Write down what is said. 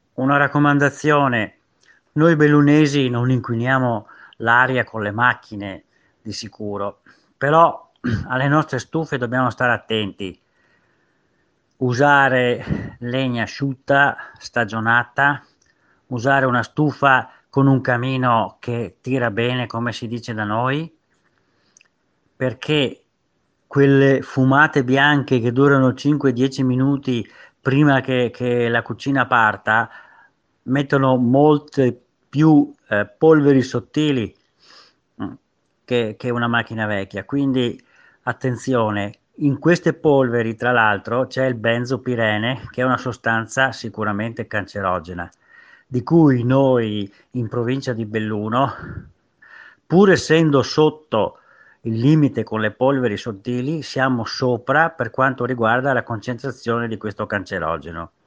Una raccomandazione: noi bellunesi non inquiniamo l'aria con le macchine di sicuro, però alle nostre stufe dobbiamo stare attenti. Usare legna asciutta, stagionata, usare una stufa con un camino che tira bene, come si dice da noi, perché quelle fumate bianche che durano 5-10 minuti prima che la cucina parta mettono molte più polveri sottili mm, che una macchina vecchia. Quindi attenzione, in queste polveri, tra l'altro, c'è il benzopirene, che è una sostanza sicuramente cancerogena, di cui noi in provincia di Belluno, pur essendo sotto il limite con le polveri sottili, siamo sopra per quanto riguarda la concentrazione di questo cancerogeno.